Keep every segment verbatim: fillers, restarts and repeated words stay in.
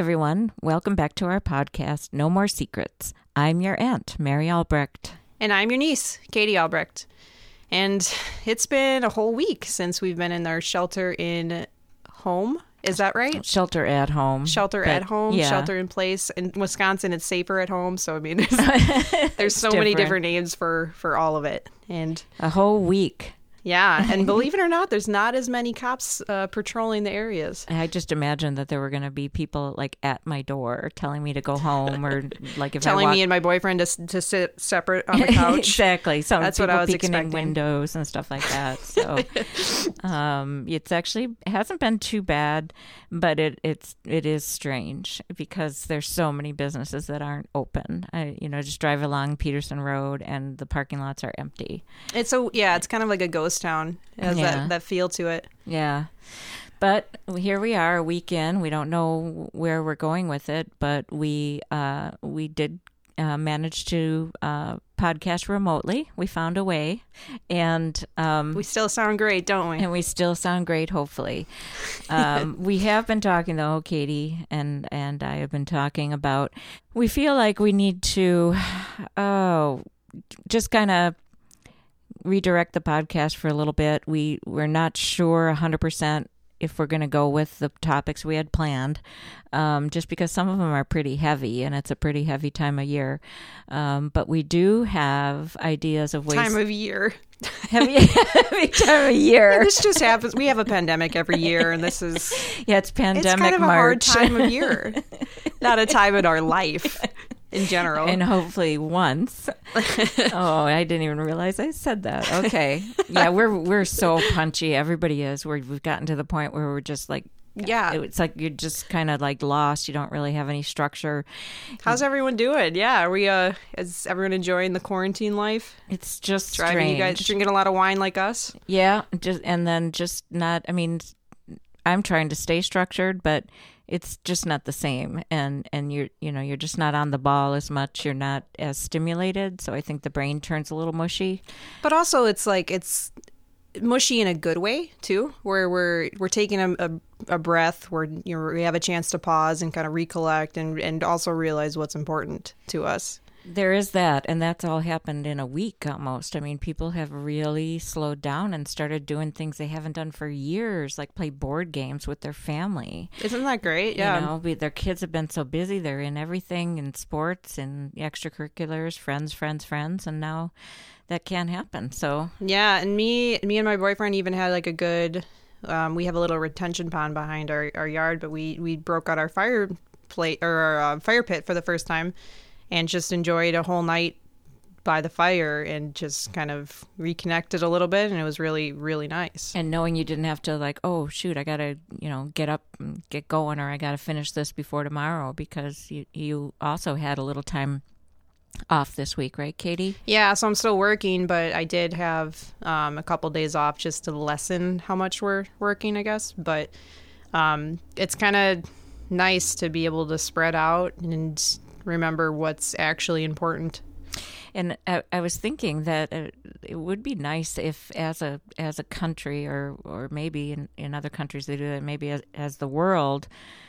everyone. Welcome back to our podcast, No More Secrets. I'm your aunt, Mary Albrecht. And I'm your niece, Katie Albrecht. And it's been a whole week since we've been in our shelter in home. Is that right? Shelter at home. Shelter but, at home, yeah. shelter in place. In Wisconsin, it's safer at home. So, I mean, there's, there's so different. many different names for, for all of it. And a whole week. Yeah. And believe it or not, there's not as many cops uh, patrolling the areas. I just imagined that there were going to be people like at my door telling me to go home or like if telling I walk... me and my boyfriend to, to sit separate on the couch. Exactly. So that's people what I was peeking expecting. in windows and stuff like that. So um, it's actually it hasn't been too bad, but it it's it is strange because there's so many businesses that aren't open. I you know just drive along Peterson Road and the parking lots are empty. It's so yeah, it's kind of like a ghost town. It has Yeah. that, that feel to it. Yeah. But here we are, a week in. We don't know where we're going with it, but we uh, we did uh, manage to uh, podcast remotely. We found a way, and um, We still sound great, don't we? and we still sound great. Hopefully, um, we have been talking though. Katie and and I have been talking about. We feel like we need to, oh, just kind of redirect the podcast for a little bit. We we're not sure one hundred percent if we're going to go with the topics we had planned, um, just because some of them are pretty heavy and it's a pretty heavy time of year. Um, but we do have ideas of ways. Time of year. heavy, heavy time of year. Yeah, this just happens. We have a pandemic every year, and this is Yeah, it's pandemic it's kind of a March. hard time of year. Not a time in our life in general. And hopefully once. Oh, I didn't even realize I said that. Okay. Yeah, we're we're so punchy. Everybody is. We're, we've gotten to the point where we're just like, yeah. it's like you're just kind of like lost. You don't really have any structure. How's everyone doing? Yeah, are we? Uh, is everyone enjoying the quarantine life? It's just Driving strange. you guys drinking a lot of wine like us? Yeah, just and then just not. I mean, I'm trying to stay structured, but it's just not the same. And and you're you know you're just not on the ball as much. You're not as stimulated. So I think the brain turns a little mushy. But also, it's like it's mushy in a good way too, where we're we're taking a, a, a breath, where you know we have a chance to pause and kind of recollect, and and also realize what's important to us. There is that, and that's all happened in a week almost. I mean, people have really slowed down and started doing things they haven't done for years, like play board games with their family. Isn't that great? Yeah. You know, we, their kids have been so busy. They're in everything, in sports and extracurriculars, friends, friends, friends, and now that can't happen. So Yeah, and me, me and my boyfriend even had like a good. Um, we have a little retention pond behind our, our yard, but we we broke out our fire plate or our uh, fire pit for the first time, and just enjoyed a whole night by the fire and just kind of reconnected a little bit, and it was really really nice. And knowing you didn't have to like, oh shoot, I gotta you know get up and get going, or I gotta finish this before tomorrow, because you you also had a little time off this week, right, Katie? Yeah, so I'm still working, but I did have um, a couple days off just to lessen how much we're working, I guess. But um, it's kind of nice to be able to spread out and remember what's actually important. And I, I was thinking that uh, it would be nice if, as a as a country, or or maybe in, in other countries they do that, maybe as, as the world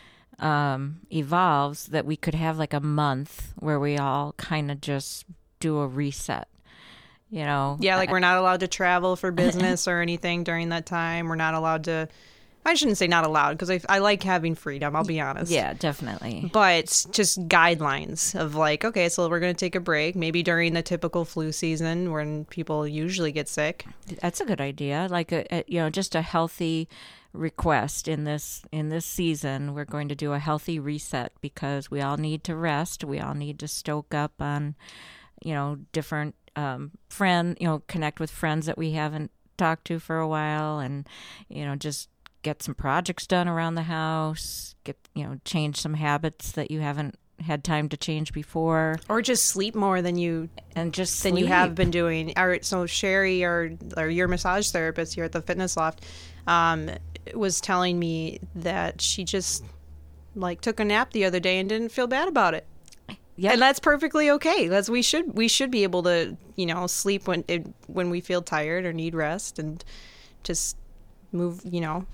um, evolves, that we could have like a month where we all kind of just do a reset. You know? Yeah, like we're not allowed to travel for business or anything during that time. We're not allowed to. I shouldn't say not allowed, because I, I like having freedom, I'll be honest. Yeah, definitely. But just guidelines of like, okay, so we're going to take a break, maybe during the typical flu season when people usually get sick. That's a good idea. Like, a, a you know, just a healthy request in this in this season. We're going to do a healthy reset because we all need to rest. We all need to stoke up on, you know, different um, friend, you know, connect with friends that we haven't talked to for a while, and, you know, just get some projects done around the house, get, you know, change some habits that you haven't had time to change before. Or just sleep more than you and just than sleep. you have been doing. Our, so Sherry, our, our your massage therapist here at the Fitness Loft, um, was telling me that she just like took a nap the other day and didn't feel bad about it. Yeah, and that's perfectly okay. That's we should we should be able to, you know, sleep when it, when we feel tired or need rest, and just move, you know.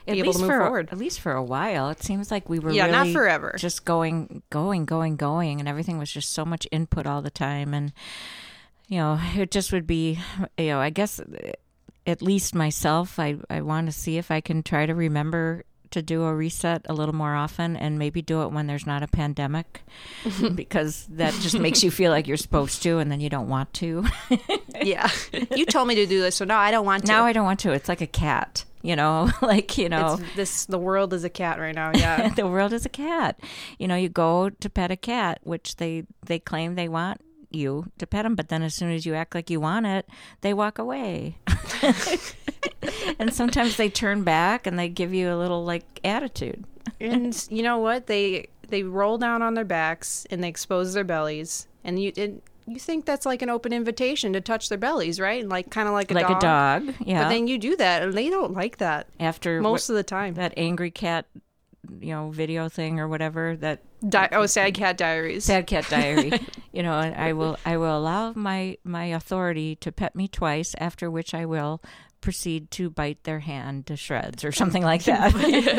be at able least to move for forward. at least for a while. It seems like we were Yeah, really not forever. just going, going, going, going, and everything was just so much input all the time, and you know, it just would be, you know, I guess at least myself, I I want to see if I can try to remember to do a reset a little more often, and maybe do it when there's not a pandemic, because that just makes you feel like you're supposed to, and then you don't want to. Yeah. You told me to do this, so now I don't want to. Now I don't want to. It's like a cat, you know, like, you know. It's this the world is a cat right now, yeah. The world is a cat. You know, you go to pet a cat, which they, they claim they want you to pet them, but then as soon as you act like you want it, they walk away. And sometimes they turn back and they give you a little like attitude. And you know what? They they roll down on their backs and they expose their bellies, and you it, you think that's like an open invitation to touch their bellies, right? And like kind of like a like dog. a dog, yeah. But then you do that, and they don't like that After most what, of the time. that angry cat, you know, video thing or whatever that. Di- oh, Sad Cat Diaries. Sad Cat Diary. You know, I will I will allow my my authority to pet me twice, after which I will proceed to bite their hand to shreds or something like that.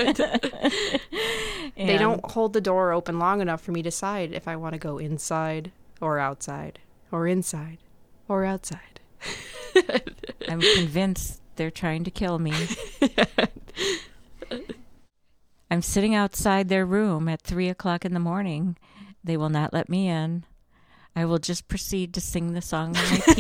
They don't hold the door open long enough for me to decide if I want to go inside or outside, or inside or outside. I'm convinced they're trying to kill me. I'm sitting outside their room at three o'clock in the morning. They will not let me in. I will just proceed to sing the song of my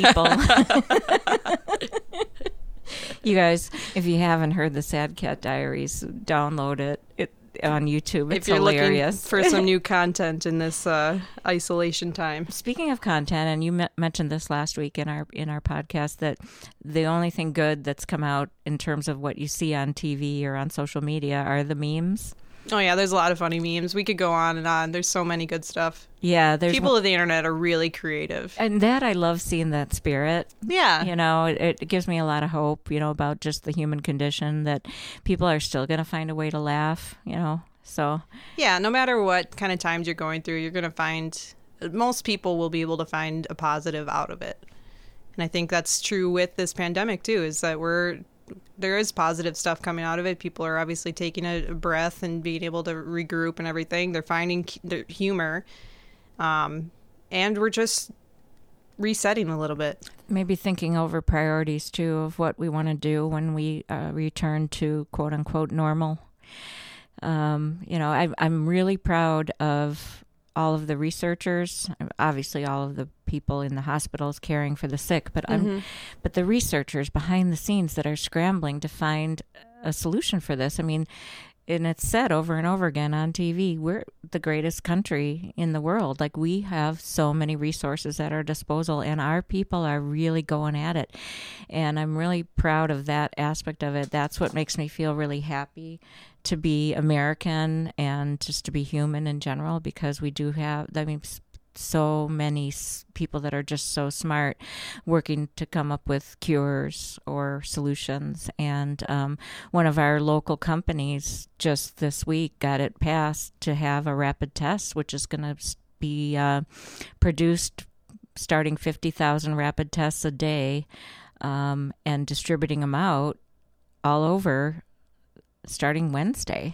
people. You guys, if you haven't heard the Sad Cat Diaries, download it. It on YouTube. It's if you're hilarious. looking for some new content in this uh, isolation time. Speaking of content, and you me- mentioned this last week in our in our podcast, that the only thing good that's come out in terms of what you see on T V or on social media are the memes. Oh yeah, there's a lot of funny memes. We could go on and on. There's so many good stuff. Yeah, there's people of the internet are really creative, and that I love seeing that spirit. Yeah, you know, it, it gives me a lot of hope. You know, about just the human condition, that people are still going to find a way to laugh. You know, so yeah, no matter what kind of times you're going through, you're going to find most people will be able to find a positive out of it. And I think that's true with this pandemic too. Is that we're there is positive stuff coming out of it. People are obviously taking a breath and being able to regroup and everything. They're finding their humor. Um, and we're just resetting a little bit. Maybe thinking over priorities, too, of what we want to do when we uh, return to quote-unquote normal. Um, you know, I, I'm really proud of all of the researchers, obviously all of the people in the hospitals caring for the sick, but I'm, mm-hmm. but the researchers behind the scenes that are scrambling to find a solution for this. I mean, and it's said over and over again on T V, we're the greatest country in the world. Like, we have so many resources at our disposal, and our people are really going at it. And I'm really proud of that aspect of it. That's what makes me feel really happy to be American and just to be human in general, because we do have, I mean, so many people that are just so smart working to come up with cures or solutions. And um, one of our local companies just this week got it passed to have a rapid test, which is going to be uh, produced starting fifty thousand rapid tests a day um, and distributing them out all over starting Wednesday.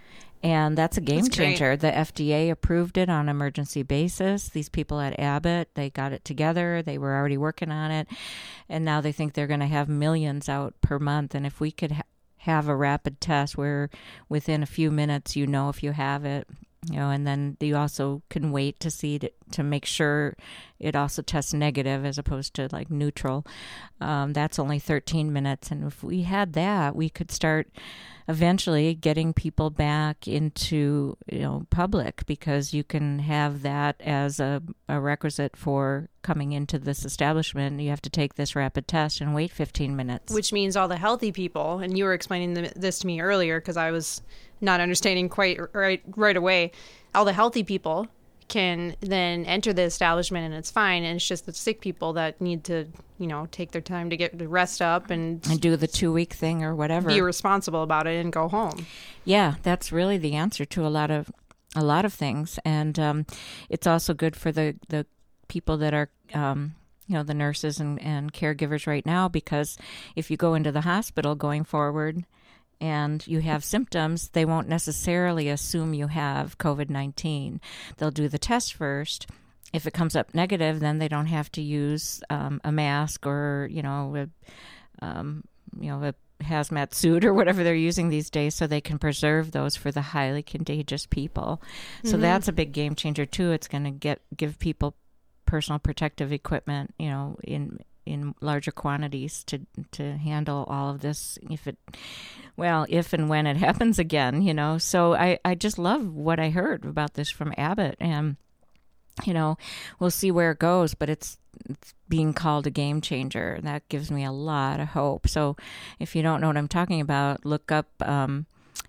And that's a game that's changer. The F D A approved it on an emergency basis. These people at Abbott, they got it together. They were already working on it. And now they think they're going to have millions out per month. And if we could ha- have a rapid test where within a few minutes you know if you have it, you know, and then you also can wait to see to, to make sure it also tests negative as opposed to like neutral. Um, that's only thirteen minutes. And if we had that, we could start eventually getting people back into, you know, public, because you can have that as a, a requisite for coming into this establishment. You have to take this rapid test and wait fifteen minutes. Which means all the healthy people, and you were explaining this to me earlier because I was not understanding quite right right away, all the healthy people can then enter the establishment and it's fine, and it's just the sick people that need to, you know, take their time to get to rest up and and do the two week thing or whatever, be responsible about it and go home. Yeah, that's really the answer to a lot of a lot of things. And um, it's also good for the the people that are um, you know, the nurses and, and caregivers right now, because if you go into the hospital going forward, and you have symptoms, they won't necessarily assume you have COVID nineteen. They'll do the test first. If it comes up negative, then they don't have to use um, a mask or, you know, a, um, you know, a hazmat suit or whatever they're using these days, so they can preserve those for the highly contagious people. So mm-hmm. that's a big game changer too. It's going to get give people personal protective equipment, you know, in in larger quantities to to handle all of this if it well if and when it happens again, you know. So I I just love what I heard about this from Abbott, and you know, we'll see where it goes, but it's, it's being called a game changer. That gives me a lot of hope. So if you don't know what I'm talking about, look up um,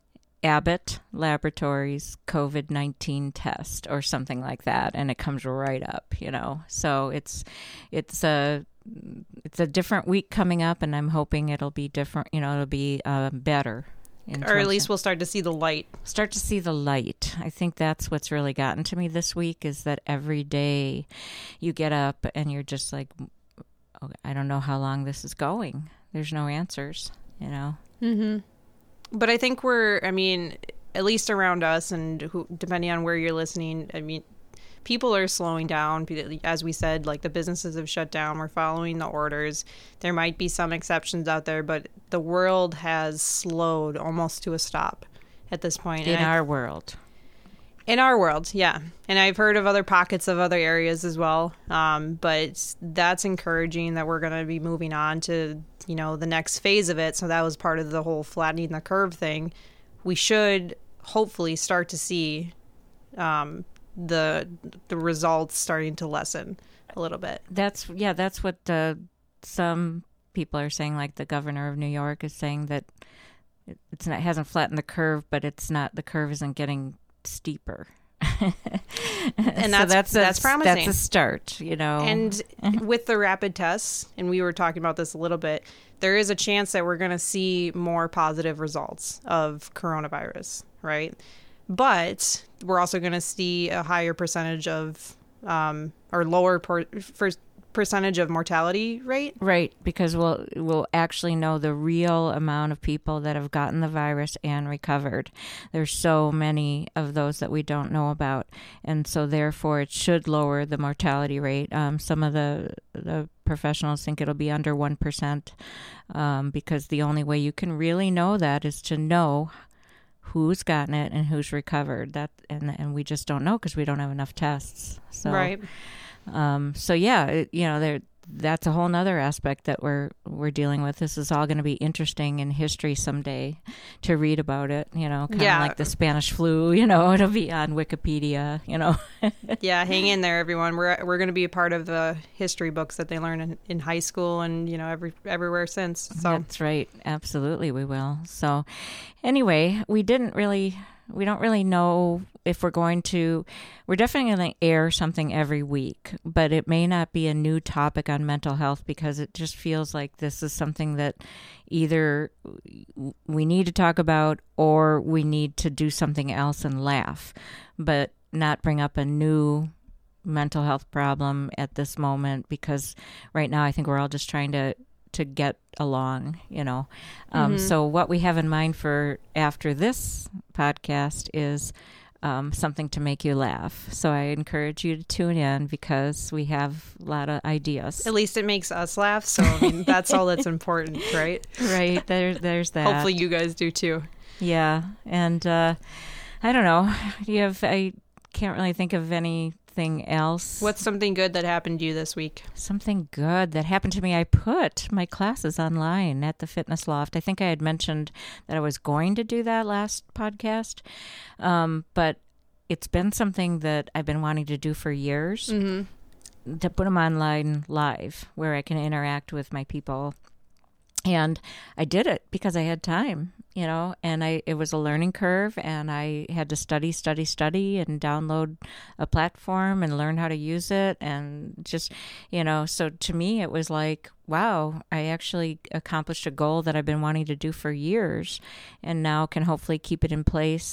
Abbott Laboratories COVID nineteen test or something like that, and it comes right up, you know. So it's it's a it's a different week coming up, and I'm hoping it'll be different, you know, it'll be uh, better. Or at least we'll start to see the light. Start to see the light. I think that's what's really gotten to me this week, is that every day you get up and you're just like, oh, I don't know how long this is going. There's no answers, you know? Mm-hmm. But I think we're, I mean, at least around us, and who, depending on where you're listening, I mean, people are slowing down. As we said, like, the businesses have shut down. We're following the orders. There might be some exceptions out there, but the world has slowed almost to a stop at this point. In and our I, world. In our world, yeah. And I've heard of other pockets of other areas as well. Um, but that's encouraging that we're going to be moving on to, you know, the next phase of it. So that was part of the whole flattening the curve thing. We should hopefully start to see um, the the results starting to lessen a little bit. That's yeah, that's what uh, some people are saying. Like the governor of New York is saying that it's not, it hasn't flattened the curve, but it's not, the curve isn't getting steeper. And that's so that's, a, that's promising. That's a start, you know. And with the rapid tests, and we were talking about this a little bit, there is a chance that we're going to see more positive results of coronavirus, right? But we're also going to see a higher percentage of, um, or lower per, first percentage of mortality rate. Right, because we'll we'll actually know the real amount of people that have gotten the virus and recovered. There's so many of those that we don't know about, and so therefore it should lower the mortality rate. Um, some of the the professionals think it'll be under one percent, um, because the only way you can really know that is to know who's gotten it and who's recovered. That and and we just don't know because we don't have enough tests. So, right. Um, so yeah, it, you know, there that's a whole nother aspect that we're we're dealing with. This is all going to be interesting in history someday to read about it. You know, kind of yeah. like the Spanish flu. You know, it'll be on Wikipedia. You know. Yeah, hang in there, everyone. We're we're going to be a part of the history books that they learn in, in high school and you know every everywhere since. So that's right. Absolutely, we will. So anyway, we didn't really. We don't really know if we're going to, we're definitely going to air something every week, but it may not be a new topic on mental health because it just feels like this is something that either we need to talk about or we need to do something else and laugh, but not bring up a new mental health problem at this moment, because right now I think we're all just trying to to get along, you know. Um, mm-hmm. So what we have in mind for after this podcast is um, something to make you laugh. So I encourage you to tune in because we have a lot of ideas. At least it makes us laugh. So I mean, that's all that's important, right? Right. There, there's that. Hopefully you guys do too. Yeah. And uh, I don't know. You have, I can't really think of any thing else. What's something good that happened to you this week? Something good that happened to me. I put my classes online at the Fitness Loft. I think I had mentioned that I was going to do that last podcast, um, but it's been something that I've been wanting to do for years, mm-hmm. to put them online live where I can interact with my people. And I did it because I had time, you know, and I it was a learning curve, and I had to study, study, study, and download a platform and learn how to use it. And just, you know, so to me, it was like, wow, I actually accomplished a goal that I've been wanting to do for years, and now can hopefully keep it in place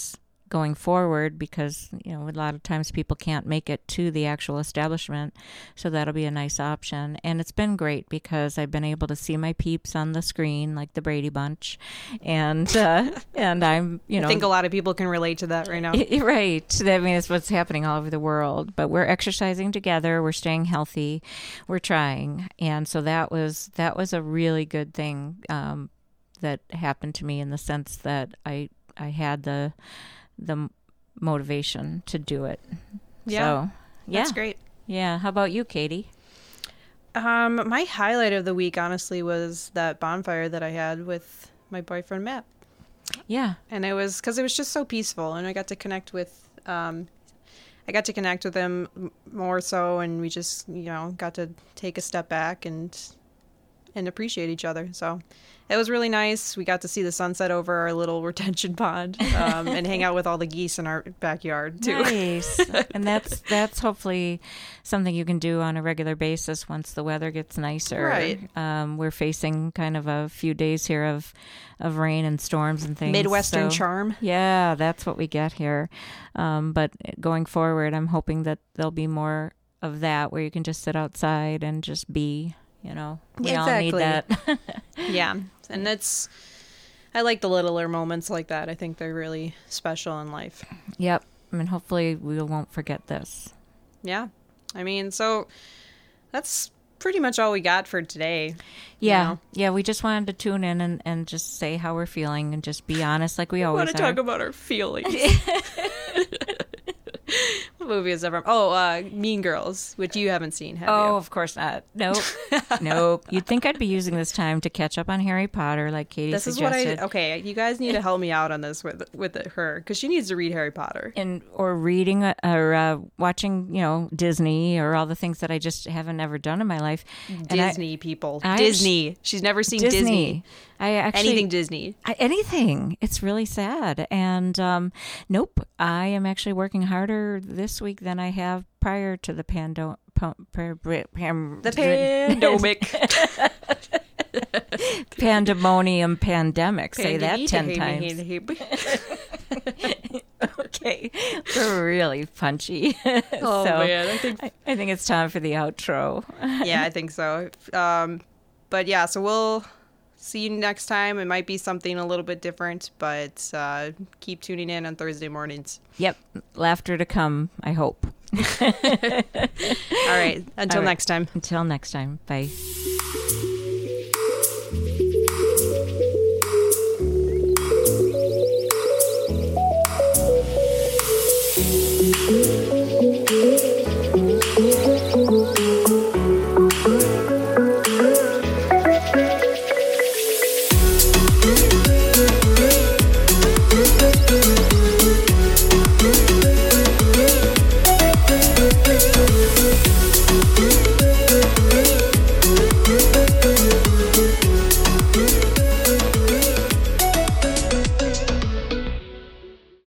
going forward, because, you know, a lot of times people can't make it to the actual establishment. So that'll be a nice option. And it's been great because I've been able to see my peeps on the screen, like the Brady Bunch. And, uh, and I'm, you know, I think a lot of people can relate to that right now. Right. I mean, it's what's happening all over the world, but we're exercising together. We're staying healthy. We're trying. And so that was, that was a really good thing, um, that happened to me, in the sense that I, I had the, the motivation to do it. Yeah. So, yeah. That's great. Yeah. How about you, Katie? Um, my highlight of the week, honestly, was that bonfire that I had with my boyfriend, Matt. Yeah. And it was because it was just so peaceful, and I got to connect with, um, I got to connect with him more so, and we just, you know, got to take a step back and, and appreciate each other. So it was really nice. We got to see the sunset over our little retention pond, um, and hang out with all the geese in our backyard too. Nice. And that's that's hopefully something you can do on a regular basis once the weather gets nicer. Right. Um, we're facing kind of a few days here of of rain and storms and things. Midwestern so, charm. Yeah, that's what we get here. Um, but going forward, I'm hoping that there'll be more of that, where you can just sit outside and just be. You know, we Exactly. all need that. Yeah. And that's, I like the littler moments like that. I think they're really special in life. Yep. I mean, hopefully we won't forget this. Yeah. I mean, so that's pretty much all we got for today. Yeah. You know? Yeah. We just wanted to tune in and, and just say how we're feeling and just be honest like we always want to are. talk about our feelings. What movie is ever? Oh, uh, Mean Girls, which you haven't seen, have Oh, you? of course not. Nope. Nope. You'd think I'd be using this time to catch up on Harry Potter, like Katie This is suggested. what I. Okay, you guys need to help me out on this with with her, because she needs to read Harry Potter. And or reading uh, or uh, watching, you know, Disney or all the things that I just haven't ever done in my life. And I- Disney people, I- Disney. She's never seen Disney. Disney. I actually Anything Disney. I, anything. It's really sad. And um, nope, I am actually working harder this week than I have prior to the pando. Pa, pa, pam, The pandemic. pandemonium pandemic. Say that ten times. Okay, we're really punchy. Oh so man, I think I, I think it's time for the outro. yeah, I think so. Um, but yeah, so we'll see you next time. It might be something a little bit different, but uh, keep tuning in on Thursday mornings. Yep, laughter to come, I hope. All right, until All right. next time. Until next time, bye.